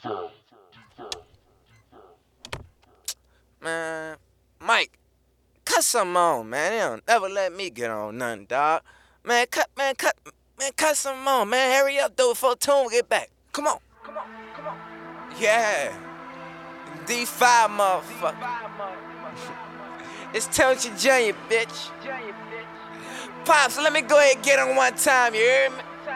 Man, Mike, cut some on, man. They don't never let me get on nothing, dog. Man, cut some on, man. Hurry up, though, before Tune get back. Come on. Yeah. D5, motherfucker. It's Township Junior, bitch. Pops, let me go ahead and get on one time, you hear me?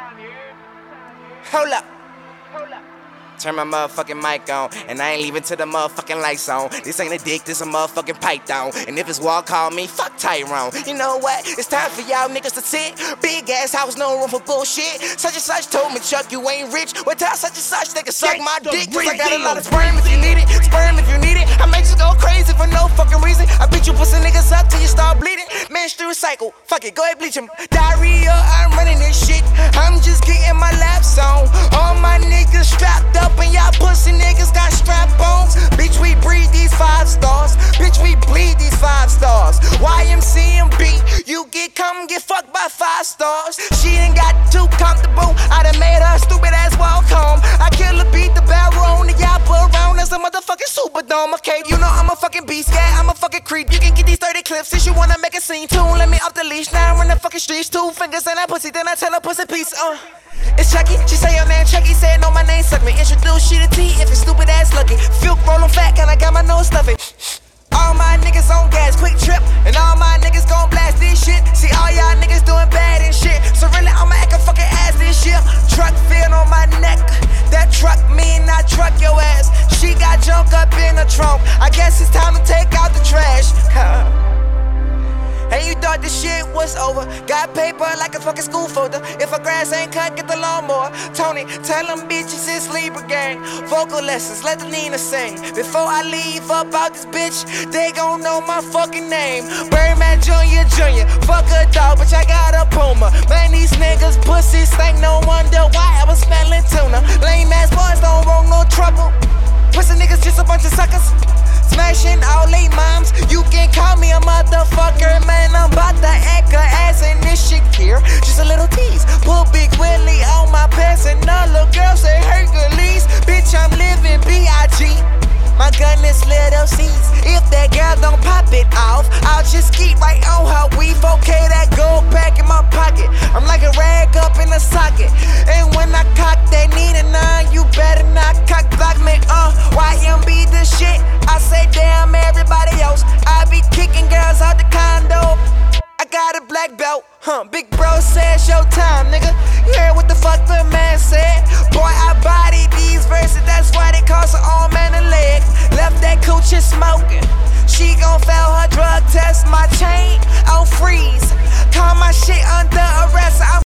Hold up. Turn my motherfucking mic on, and I ain't leaving till the motherfucking lights on. This ain't a dick, this a motherfucking python. And if it's wall, call me, fuck Tyrone. You know what? It's time for y'all niggas to sit. Big ass house, no room for bullshit. Such and such told me, Chuck, you ain't rich. Well, tell such and such they can suck my dick, cause I got a lot of sperm if you need it. Sperm if you need it. I make you go crazy for no fucking reason. I beat you pussy niggas up till you start bleeding. Menstrual cycle, fuck it, go ahead bleach him. Diarrhea, I'm running this shit. I'm just getting my laps on. All my niggas strapped up and y'all pussy niggas got strap-ons. Bitch, we breathe these 5 stars. Bitch, we bleed these 5 stars. YMCMB, you come get fucked by 5 stars. She ain't got too comfortable. I done made her stupid ass walk home. I kill her, beat the barrel on the yapper around as a motherfucking Superdome. Okay, you know I'm a fucking beast cat, I'm a fucking creep. You can get these 30 clips if you wanna make a scene too. Let me off the leash, now I'm in the fucking streets. 2 fingers in that pussy, then I tell her pussy peace. It's Chucky, she say your name Chucky, said no my name suck me. Introduce she to T if it's stupid ass lucky. Filk rollin' fat, and I got my nose stuffy. All my niggas on gas, quick trip, and all my niggas gon' blast this shit. See all y'all niggas doing bad and shit, so really I'ma act a fucking ass this year. Truck filled on my neck, that truck mean I truck your ass. She got junk up in the trunk, I guess it's time to take out the trash. And you thought this shit was over. Got paper like a fucking school folder. If a grass ain't cut, get the lawnmower. Tony, tell them bitches it's Libra gang. Vocal lessons, let the Nina sing. Before I leave up out this bitch, they gon' know my fucking name. Birdman Junior, fuck a dog, bitch, I got a Puma. Man, these niggas pussies stink, no wonder why I was smelling tuna. Lame ass boys don't want no trouble. Pussy niggas just a bunch of suckers. Smashing all 8 moms, you can call me a motherfucker. Man, I'm about to act a ass in this shit here. Just a little tease, pull Big Willie on my pants. And all the girls say Hercules. Bitch, I'm living B.I.G. My gun is little C's. If that girl don't pop it off, I'll just keep right on her weave. Okay, that gold pack in my pocket, I'm like a rag up in a socket. And when I cock that need a 9, you better not cock block me. YMB the shit, I say damn everybody else. I be kicking girls out the condo. I got a black belt, big bro said showtime, nigga. You heard what the fuck the man said? Boy, I body these verses, that's why they cost an arm and a leg. Left that coochie smoking.